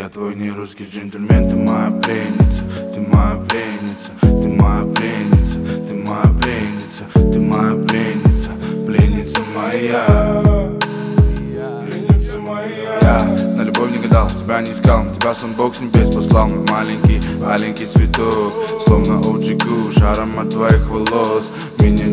Я твой нерусский джентльмен, ты моя пленница, ты моя пленница, ты моя пленница, ты моя пленница, ты моя пленница, пленница моя. Я на любовь не гадал, тебя не искал, на тебя сам Бог с небес послал. Мой маленький, маленький цветок, словно OG Kush, аромат твоих волос меня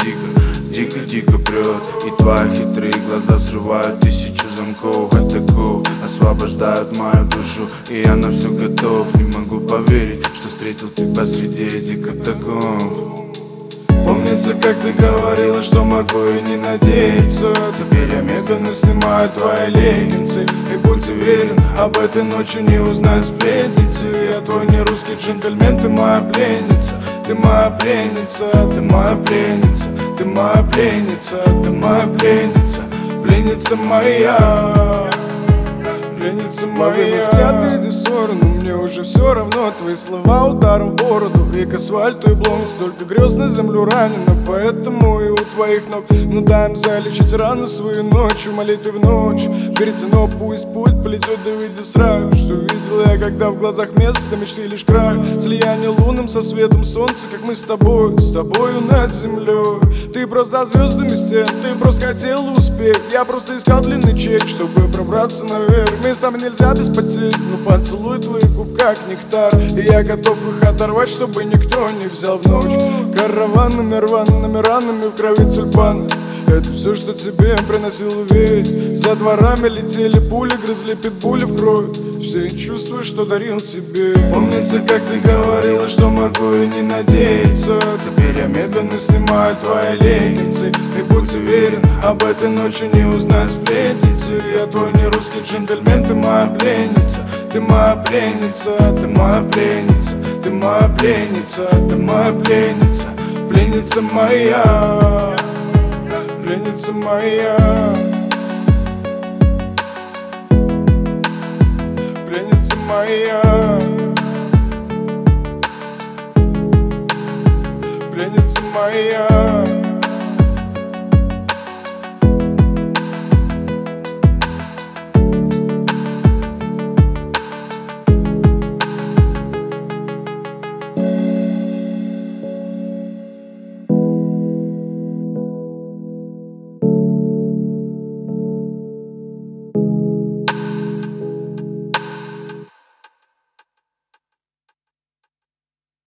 дико прет. И твои хитрые глаза срывают тысячу замков. Атаку освобождают мою душу, и я на все готов. Не могу поверить, что встретил тебя среди этих катакомб. Помнится, как ты говорила, что могу и не надеяться. Теперь я медленно снимаю твои леггинсы, и будь уверен, об этой ночи не узнают сплетницы. Я твой нерусский джентльмен, ты моя пленница, ты моя пленница, ты моя пленница, ты моя пленница, ты моя пленница, пленница моя. Пленница моя. Взгляд, иди в сторону, мне уже все равно. Твои слова ударом в бороду, и к асфальту и блом. Столько грез на землю ранено, поэтому и у твоих ног. Ну дай им залечить рану свою ночью, молитвы в ночь. Верится, но пусть путь полетет, да выйдет сразу. Что видел я, когда в глазах место мечты лишь край. Слияние лунным со светом солнца, как мы с тобою над землей. Ты просто звездами стен, ты просто хотел успеть. Я просто искал длинный чек, чтобы пробраться наверх. Мы с тобой нельзя без потерь, но поцелуй твоих губ как нектар. И я готов их оторвать, чтобы никто не взял в ночь. Караванами, рваными ранами в крови тюльпаны. Это все, что тебе приносил уверен. За дворами летели пули, грызли питбули в кровь. Все чувства, что дарил тебе. Помнится, как ты говорила, что могу и не надеяться. Теперь я медленно снимаю твои леггинсы, и будь уверен, об этой ночи не узнают сплетницы. Я твой нерусский джентльмен, ты моя пленница, ты моя пленница, ты моя пленница, ты моя пленница, ты моя пленница, пленница моя. Пленница моя.